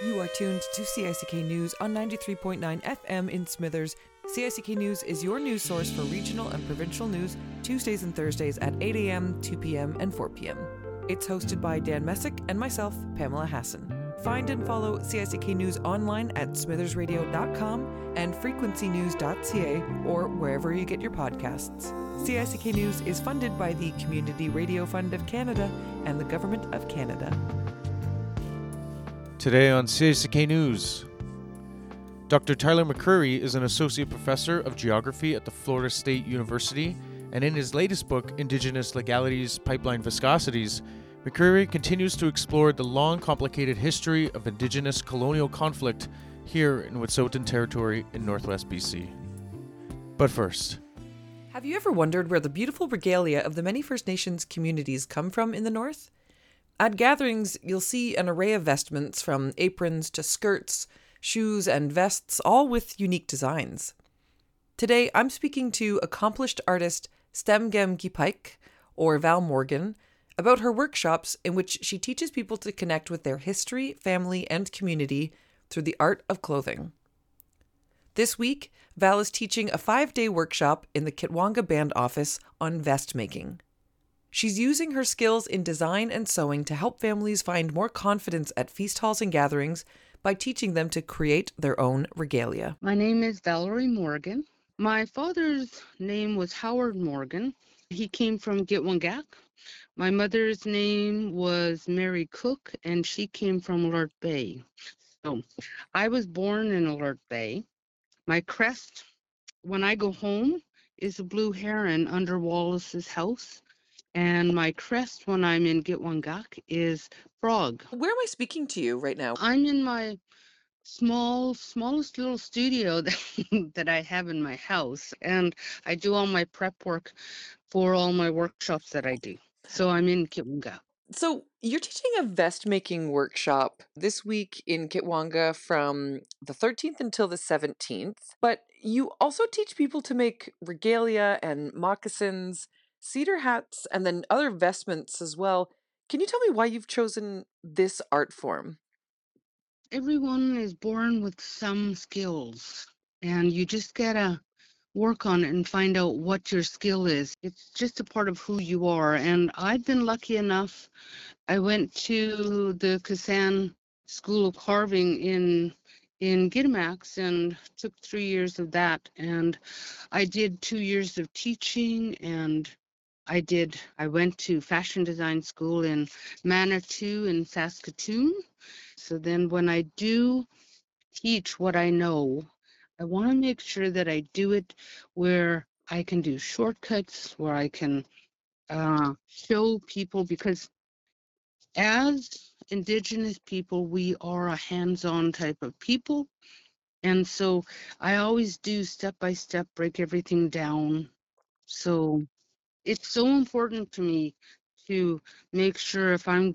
You are tuned to CICK News on 93.9 FM in Smithers. CICK News is your news source for regional and provincial news, Tuesdays and Thursdays at 8 a.m., 2 p.m., and 4 p.m. It's hosted by Dan Messick and myself, Pamela Hassan. Find and follow CICK News online at smithersradio.com and frequencynews.ca or wherever you get your podcasts. CICK News is funded by the Community Radio Fund of Canada and the Government of Canada. Today on CICK News, Dr. Tyler McCreary is an associate professor of geography at the Florida State University, and in his latest book, Indigenous Legalities, Pipeline Viscosities, McCreary continues to explore the long, complicated history of Indigenous colonial conflict here in Wet'suwet'en Territory in Northwest BC. But first, have you ever wondered where the beautiful regalia of the many First Nations communities come from in the North? At gatherings, you'll see an array of vestments from aprons to skirts, shoes, and vests, all with unique designs. Today, I'm speaking to accomplished artist Stemgem Gipaik, or Val Morgan, about her workshops in which she teaches people to connect with their history, family, and community through the art of clothing. This week, Val is teaching a 5-day workshop in the Kitwanga Band Office on vest making. She's using her skills in design and sewing to help families find more confidence at feast halls and gatherings by teaching them to create their own regalia. My name is Valerie Morgan. My father's name was Howard Morgan. He came from Gitwangak. My mother's name was Mary Cook, and she came from Alert Bay. So I was born in Alert Bay. My crest, when I go home, is a blue heron under Wallace's house. And my crest when I'm in Gitwangak is frog. Where am I speaking to you right now? I'm in my smallest little studio that I have in my house. And I do all my prep work for all my workshops that I do. So I'm in Gitwangak. So you're teaching a vest making workshop this week in Kitwanga from the 13th until the 17th, but you also teach people to make regalia and moccasins, cedar hats, and then other vestments as well. Can you tell me why you've chosen this art form? Everyone is born with some skills, and you just gotta work on it and find out what your skill is. It's just a part of who you are. And I've been lucky enough. I went to the Kasan School of Carving in Gittimax and took 3 years of that. And I did 2 years of teaching, and I went to fashion design school in Manitou in Saskatoon. So then when I do teach what I know, I want to make sure that I do it where I can do shortcuts, where I can show people, because as Indigenous people, we are a hands-on type of people. And so I always do step by step, break everything down. So it's so important to me to make sure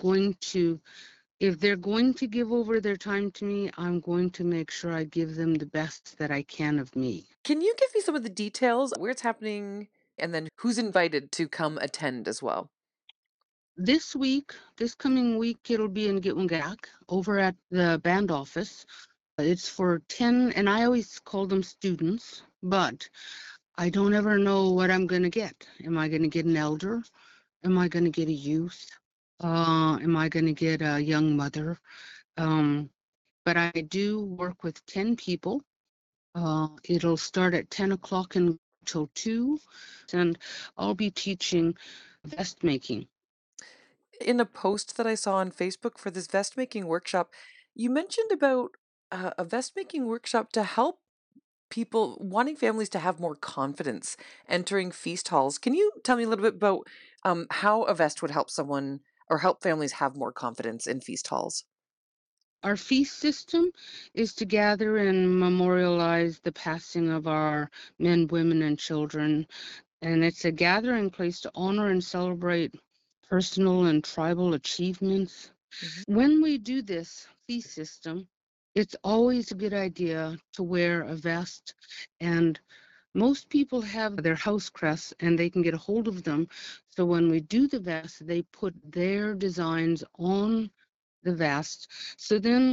if they're going to give over their time to me, I'm going to make sure I give them the best that I can of me. Can you give me some of the details, where it's happening, and then who's invited to come attend as well? This coming week, it'll be in Gitwangak over at the band office. It's for 10, and I always call them students, but I don't ever know what I'm going to get. Am I going to get an elder? Am I going to get a youth? Am I going to get a young mother? But I do work with 10 people. It'll start at 10 o'clock until 2, and I'll be teaching vest making. In a post that I saw on Facebook for this vest making workshop, you mentioned about a vest making workshop to help people, wanting families to have more confidence entering feast halls. Can you tell me a little bit about how a vest would help someone or help families have more confidence in feast halls? Our feast system is to gather and memorialize the passing of our men, women, and children. And it's a gathering place to honor and celebrate personal and tribal achievements. Mm-hmm. When we do this feast system, it's always a good idea to wear a vest. And most people have their house crests and they can get a hold of them. So when we do the vest, they put their designs on the vest. So then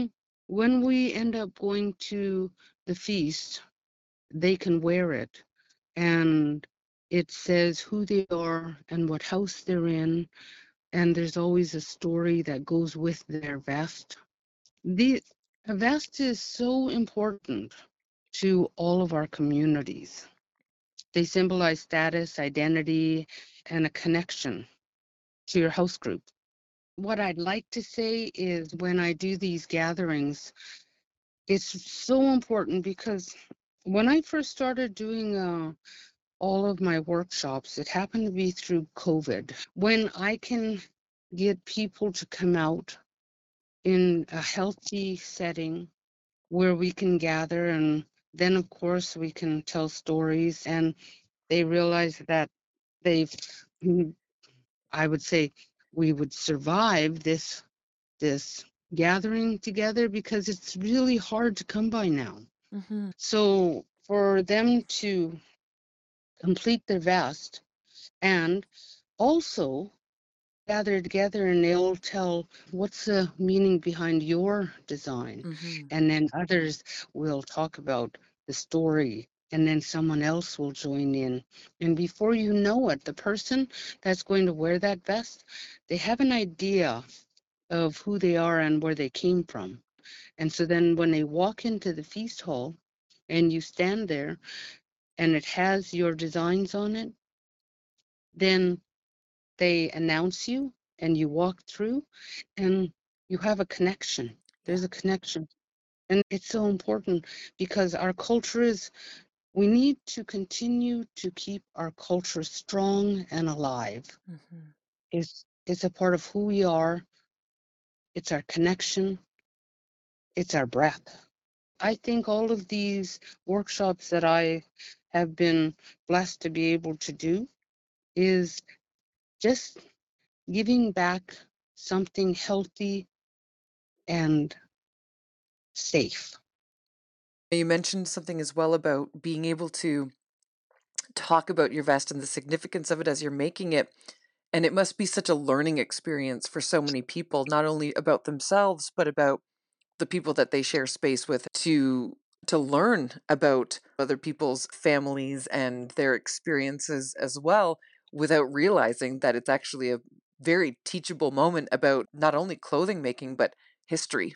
When we end up going to the feast, they can wear it, and it says who they are and what house they're in, and there's always a story that goes with their vest. The a vest is so important to all of our communities. They symbolize status, identity, and a connection to your house group. What I'd like to say is when I do these gatherings, it's so important because when I first started doing all of my workshops, it happened to be through COVID. When I can get people to come out in a healthy setting where we can gather, and then of course we can tell stories, and they realize that they've, I would say, we would survive this gathering together because it's really hard to come by now. Mm-hmm. So for them to complete their vest and also gather together, and they'll tell what's the meaning behind your design. Mm-hmm. And then others will talk about the story, and then someone else will join in. And before you know it, the person that's going to wear that vest, they have an idea of who they are and where they came from. And so then when they walk into the feast hall and you stand there and it has your designs on it, then they announce you and you walk through and you have a connection. There's a connection. And it's so important because our culture is, we need to continue to keep our culture strong and alive. Mm-hmm. It's a part of who we are. It's our connection. It's our breath. I think all of these workshops that I have been blessed to be able to do is just giving back something healthy and safe. You mentioned something as well about being able to talk about your vest and the significance of it as you're making it. And it must be such a learning experience for so many people, not only about themselves, but about the people that they share space with to learn about other people's families and their experiences as well, without realizing that it's actually a very teachable moment about not only clothing making, but history.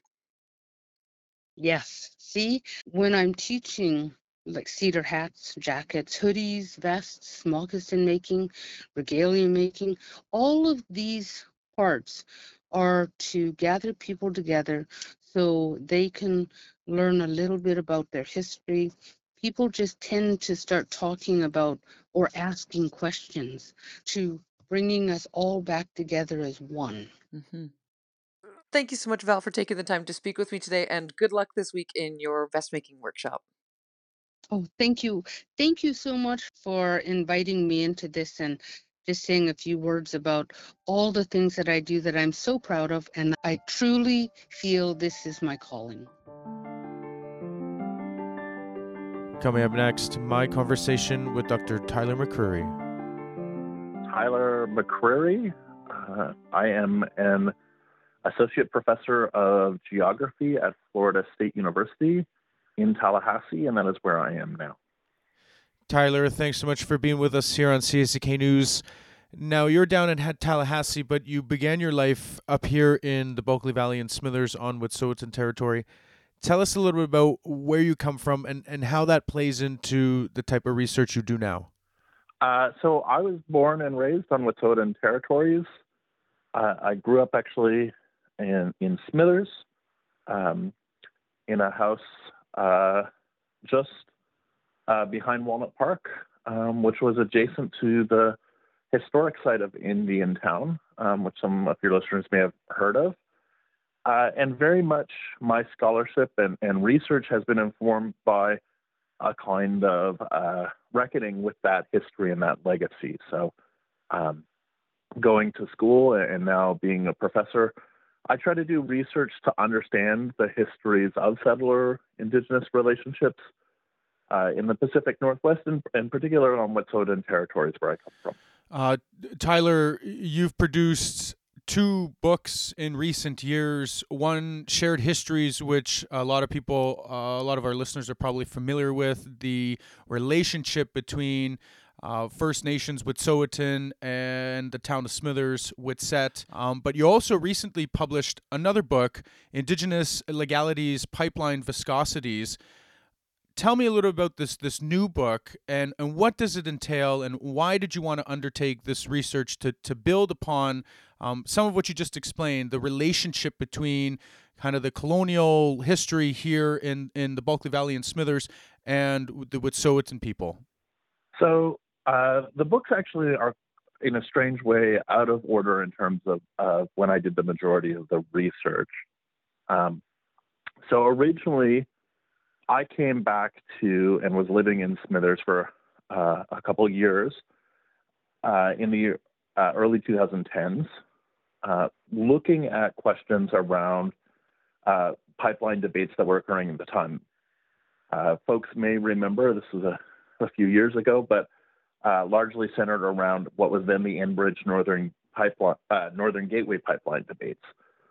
Yes. See, when I'm teaching like cedar hats, jackets, hoodies, vests, moccasin making, regalia making, all of these parts are to gather people together so they can learn a little bit about their history. People just tend to start talking about or asking questions to bringing us all back together as one. Hmm. Thank you so much, Val, for taking the time to speak with me today, and good luck this week in your vest making workshop. Oh, thank you. Thank you so much for inviting me into this and just saying a few words about all the things that I do that I'm so proud of. And I truly feel this is my calling. Coming up next, my conversation with Dr. Tyler McCreary. Tyler McCreary. I am an associate professor of geography at Florida State University in Tallahassee, and that is where I am now. Tyler, thanks so much for being with us here on CSCK News. Now, you're down in Tallahassee, but you began your life up here in the Bulkley Valley and Smithers on Wet'suwet'en territory. Tell us a little bit about where you come from and how that plays into the type of research you do now. So I was born and raised on Wet'suwet'en territories. I grew up actually in Smithers, in a house just behind Walnut Park, which was adjacent to the historic site of Indiantown, which some of your listeners may have heard of. And very much my scholarship and research has been informed by a kind of reckoning with that history and that legacy. So going to school and now being a professor, I try to do research to understand the histories of settler indigenous relationships in the Pacific Northwest, and particularly on Wet'suwet'en territories where I come from. Tyler, you've produced two books in recent years. One, Shared Histories, which a lot of people, a lot of our listeners are probably familiar with, the relationship between First Nations Wet'suwet'en and the town of Smithers Witsett. But you also recently published another book, Indigenous Legalities, Pipeline Viscosities. Tell me a little about this new book, and what does it entail, and why did you want to undertake this research to build upon some of what you just explained, the relationship between kind of the colonial history here in the Bulkley Valley and Smithers and the Wet'suwet'en people? So the books actually are, in a strange way, out of order in terms of when I did the majority of the research. So originally, I came back to and was living in Smithers for a couple of years in the early 2010s, looking at questions around pipeline debates that were occurring at the time. Folks may remember, this was a few years ago, but largely centered around what was then the Enbridge Northern Gateway pipeline debates.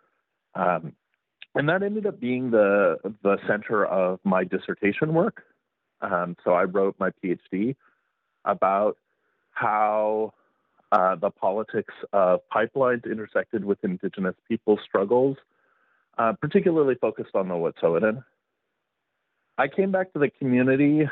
And that ended up being the center of my dissertation work. So I wrote my PhD about how the politics of pipelines intersected with Indigenous people struggles, particularly focused on the Wet'suwet'en. I came back to the community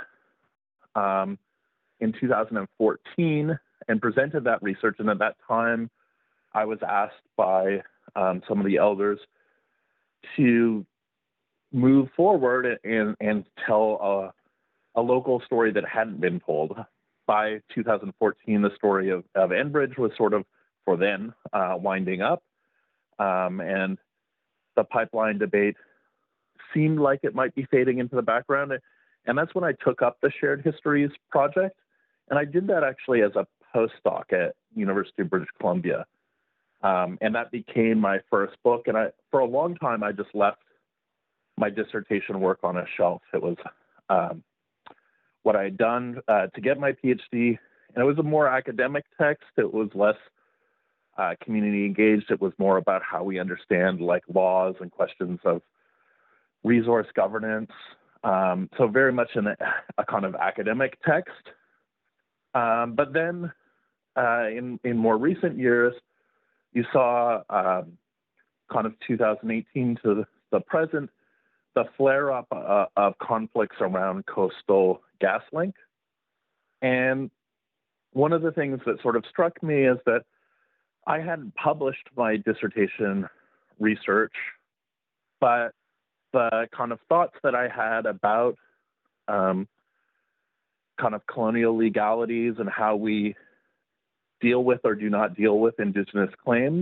in 2014 and presented that research. And at that time, I was asked by some of the elders to move forward and tell a local story that hadn't been told. By 2014, the story of Enbridge was sort of, for then, winding up. And the pipeline debate seemed like it might be fading into the background. And that's when I took up the Shared Histories project. And I did that actually as a postdoc at University of British Columbia. And that became my first book. And for a long time, I just left my dissertation work on a shelf. It was what I had done to get my PhD. And it was a more academic text. It was less community engaged. It was more about how we understand like laws and questions of resource governance. So very much in a kind of academic text. But then in more recent years, you saw kind of 2018 to the present, the flare-up of conflicts around Coastal GasLink. And one of the things that sort of struck me is that I hadn't published my dissertation research, but the kind of thoughts that I had about kind of colonial legalities and how we deal with or do not deal with Indigenous claims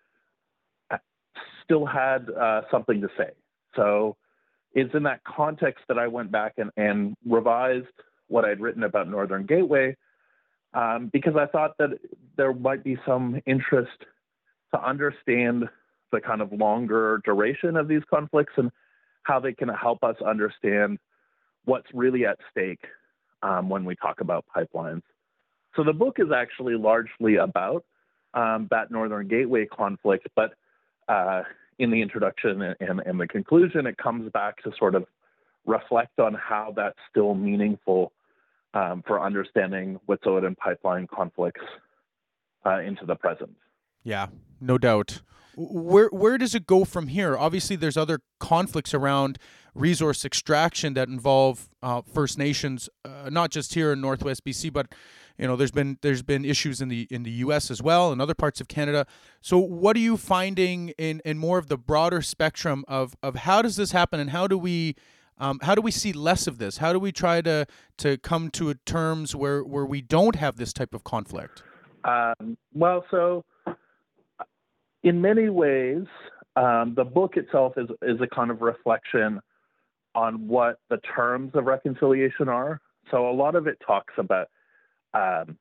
still had something to say. So it's in that context that I went back and revised what I'd written about Northern Gateway, because I thought that there might be some interest to understand the kind of longer duration of these conflicts and how they can help us understand what's really at stake when we talk about pipelines. So the book is actually largely about that Northern Gateway conflict, but in the introduction and the conclusion, it comes back to sort of reflect on how that's still meaningful for understanding Wet'suwet'en pipeline conflicts into the present. Yeah, no doubt. Where does it go from here? Obviously, there's other conflicts around resource extraction that involve First Nations, not just here in Northwest BC, but there's been issues in the U.S. as well and other parts of Canada. So, what are you finding in more of the broader spectrum of how does this happen, and how do we see less of this? How do we try to come to terms where we don't have this type of conflict? So in many ways, the book itself is a kind of reflection on what the terms of reconciliation are. So a lot of it talks about, and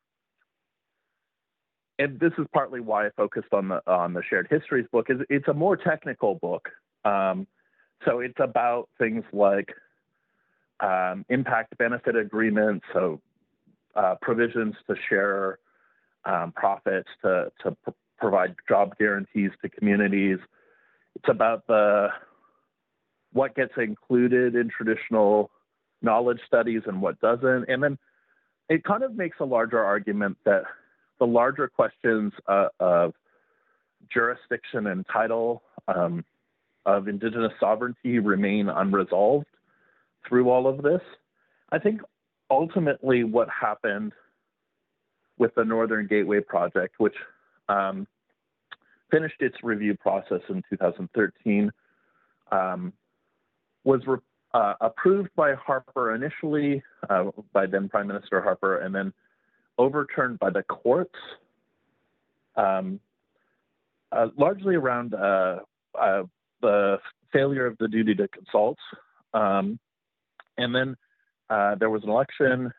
this is partly why I focused on the Shared Histories book, is it's a more technical book. So it's about things like impact benefit agreements, so provisions to share profits, to provide job guarantees to communities. It's about what gets included in traditional knowledge studies and what doesn't. And then it kind of makes a larger argument that the larger questions of jurisdiction and title of Indigenous sovereignty remain unresolved through all of this. I think ultimately what happened with the Northern Gateway project, which finished its review process in 2013, was approved by Harper initially, by then Prime Minister Harper, and then overturned by the courts, largely around the failure of the duty to consult. And then there was an election.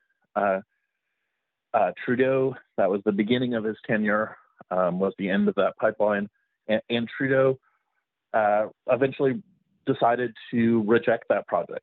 Trudeau, that was the beginning of his tenure, was the end of that pipeline. And Trudeau eventually decided to reject that project,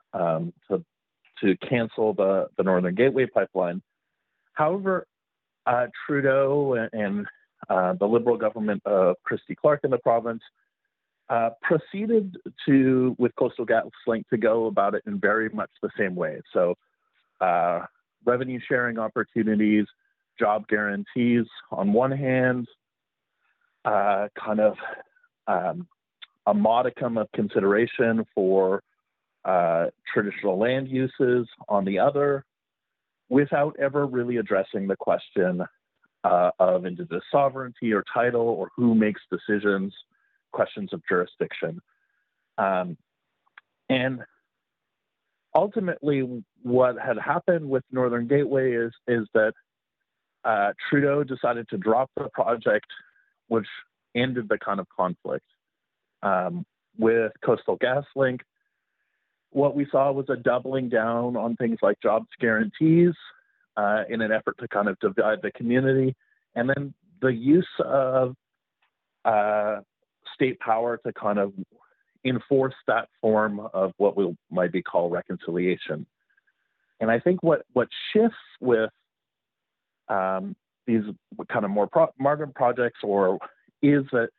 to cancel the Northern Gateway pipeline. However, Trudeau and the Liberal government of Christy Clark in the province proceeded with Coastal GasLink to go about it in very much the same way. So revenue sharing opportunities, job guarantees on one hand, kind of a modicum of consideration for traditional land uses on the other, without ever really addressing the question of Indigenous sovereignty or title or who makes decisions, questions of jurisdiction. And ultimately, what had happened with Northern Gateway is that Trudeau decided to drop the project, which ended the kind of conflict. With Coastal GasLink, what we saw was a doubling down on things like jobs guarantees in an effort to kind of divide the community, and then the use of state power to kind of enforce that form of what we might be called reconciliation. And I think what shifts with these kind of more modern projects is that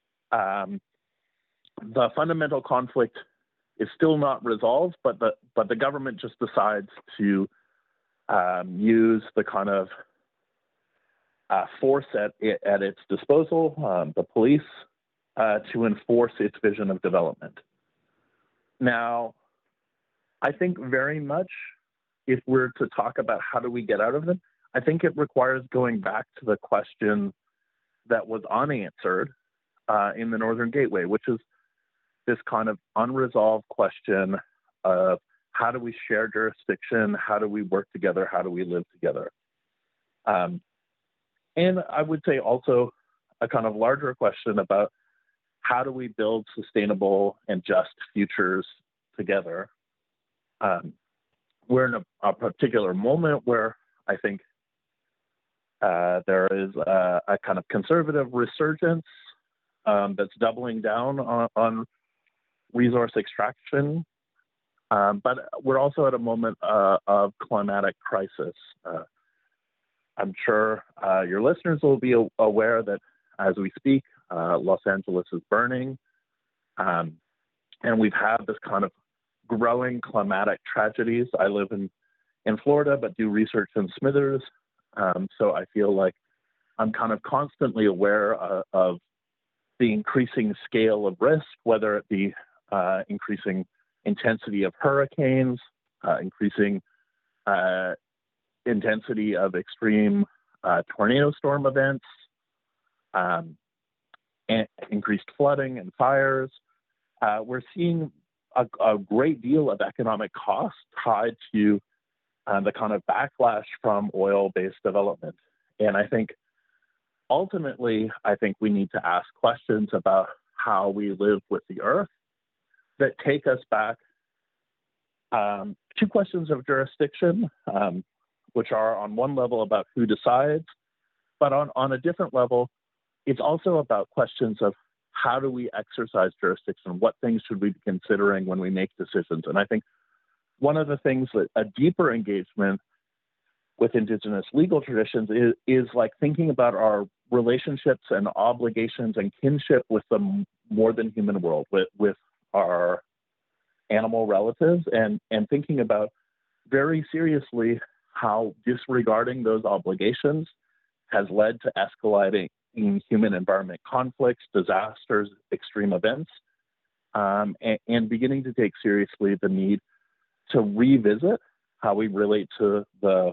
the fundamental conflict is still not resolved, but the government just decides to use the kind of force at its disposal, the police, to enforce its vision of development. Now, I think very much, if we're to talk about how do we get out of it, I think it requires going back to the question that was unanswered in the Northern Gateway, which is this kind of unresolved question of how do we share jurisdiction, how do we work together, how do we live together? And I would say also a kind of larger question about how do we build sustainable and just futures together? We're in a particular moment where I think there is a kind of conservative resurgence that's doubling down on resource extraction. But we're also at a moment of climatic crisis. I'm sure your listeners will be aware that as we speak, Los Angeles is burning. And we've had this kind of growing climatic tragedies. I live in Florida, but do research in Smithers. So I feel like I'm kind of constantly aware of the increasing scale of risk, whether it be increasing intensity of hurricanes, increasing intensity of extreme tornado storm events, and increased flooding and fires. We're seeing a great deal of economic cost tied to the kind of backlash from oil-based development. And I think ultimately, we need to ask questions about how we live with the earth that take us back to questions of jurisdiction, which are on one level about who decides, but on a different level, it's also about questions of how do we exercise jurisdiction? What things should we be considering when we make decisions? And I think one of the things that a deeper engagement with Indigenous legal traditions is like thinking about our relationships and obligations and kinship with the more than human world, with our animal relatives, and thinking about very seriously how disregarding those obligations has led to escalating human environment conflicts, disasters, extreme events, and beginning to take seriously the need to revisit how we relate to the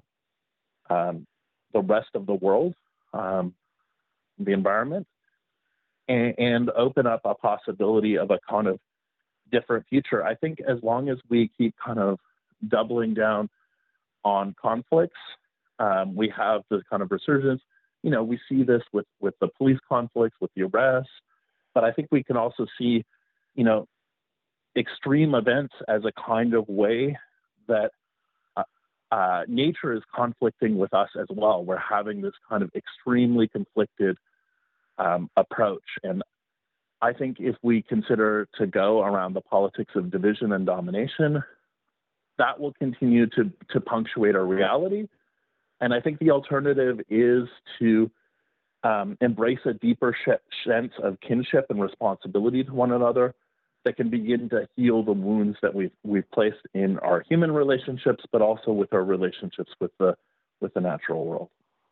rest of the world, the environment, and open up a possibility of a kind of different future. I think as long as we keep kind of doubling down on conflicts, we have this kind of resurgence. You know, we see this with the police conflicts, with the arrests, but I think we can also see, you know, extreme events as a kind of way that nature is conflicting with us as well. We're having this kind of extremely conflicted approach. And I think if we consider to go around the politics of division and domination, that will continue to punctuate our reality. And I think the alternative is to embrace a deeper sense of kinship and responsibility to one another that can begin to heal the wounds that we've placed in our human relationships, but also with our relationships with the natural world.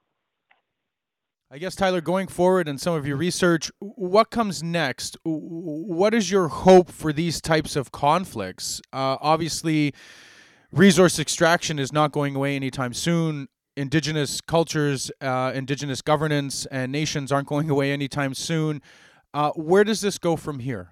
I guess, Tyler, going forward in some of your research, what comes next? What is your hope for these types of conflicts? Obviously, resource extraction is not going away anytime soon. Indigenous cultures, indigenous governance, and nations aren't going away anytime soon. Where does this go from here?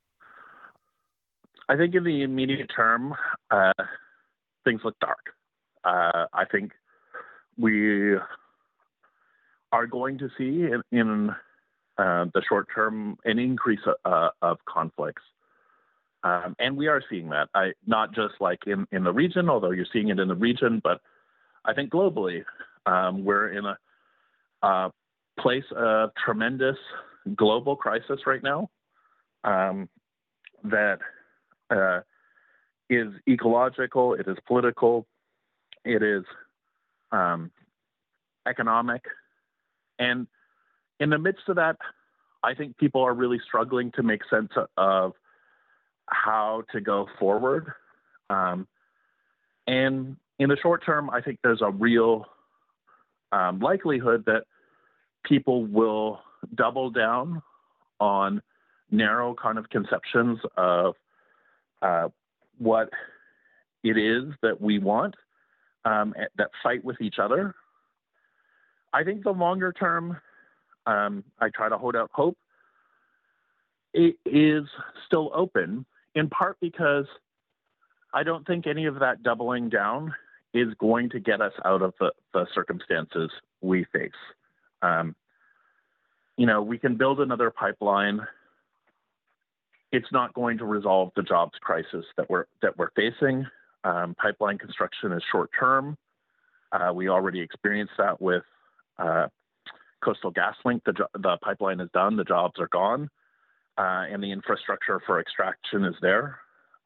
I think in the immediate term, things look dark. I think we are going to see in the short term an increase of conflicts. And we are seeing that, not just like in the region, although you're seeing it in the region, but I think globally, we're in a place of tremendous global crisis right now that is ecological, it is political, it is economic. And in the midst of that, I think people are really struggling to make sense of how to go forward. And in the short term, I think there's a real likelihood that people will double down on narrow kind of conceptions of what it is that we want, that fight with each other. I think the longer term, I try to hold out hope. It is still open, in part because I don't think any of that doubling down is going to get us out of the circumstances we face. You know, we can build another pipeline. It's not going to resolve the jobs crisis that we're facing. Pipeline construction is short term. We already experienced that with Coastal GasLink. The pipeline is done, the jobs are gone, and the infrastructure for extraction is there.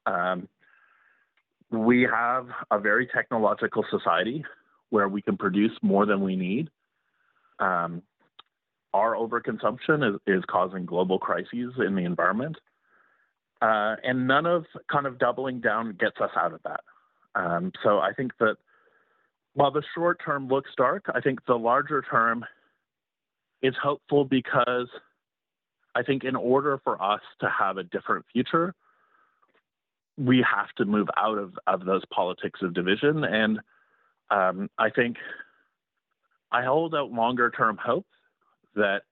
We have a very technological society where we can produce more than we need. Our overconsumption is causing global crises in the environment. And none of kind of doubling down gets us out of that. So I think that while the short term looks dark, I think the larger term is hopeful, because I think in order for us to have a different future, we have to move out of those politics of division. And I think I hold out longer term hope that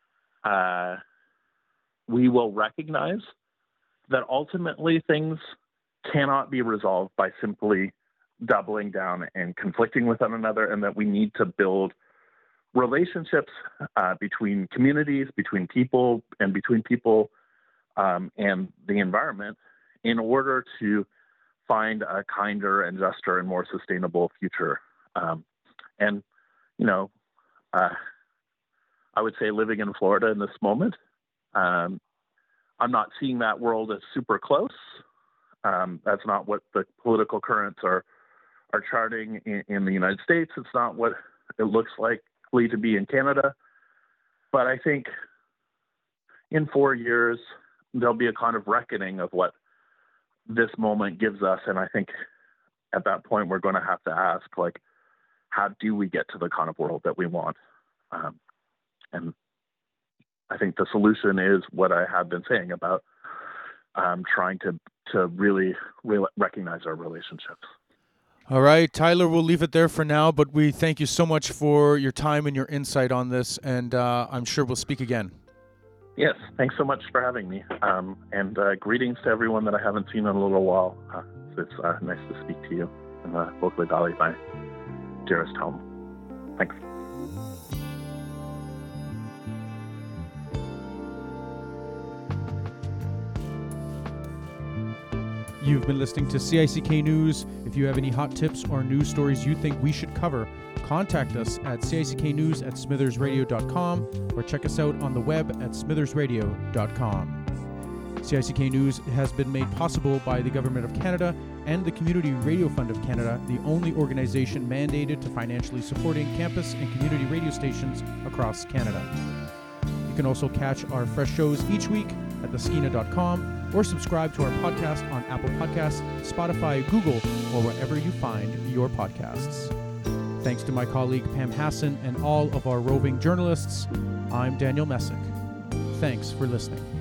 we will recognize that ultimately things cannot be resolved by simply doubling down and conflicting with one another, and that we need to build relationships between communities, between people, and between people and the environment in order to find a kinder and juster and more sustainable future. And, you know, I would say living in Florida in this moment, I'm not seeing that world as super close. That's not what the political currents are charting in the United States. It's not what it looks likely to be in Canada. But I think in 4 years, there'll be a kind of reckoning of what this moment gives us. And I think at that point, we're going to have to ask, like, how do we get to the kind of world that we want? And I think the solution is what I have been saying about trying to really recognize our relationships. All right, Tyler, we'll leave it there for now, but we thank you so much for your time and your insight on this, and I'm sure we'll speak again. Yes, thanks so much for having me. And greetings to everyone that I haven't seen in a little while. It's nice to speak to you in Locally Valley, my dearest home. Thanks. You've been listening to CICK News. If you have any hot tips or news stories you think we should cover, contact us at cicknews@smithersradio.com or check us out on the web at smithersradio.com. CICK News has been made possible by the Government of Canada and the Community Radio Fund of Canada, the only organization mandated to financially supporting campus and community radio stations across Canada. You can also catch our fresh shows each week at theskeena.com or subscribe to our podcast on Apple Podcasts, Spotify, Google, or wherever you find your podcasts. Thanks to my colleague Pam Hassan and all of our roving journalists, I'm Daniel Messick. Thanks for listening.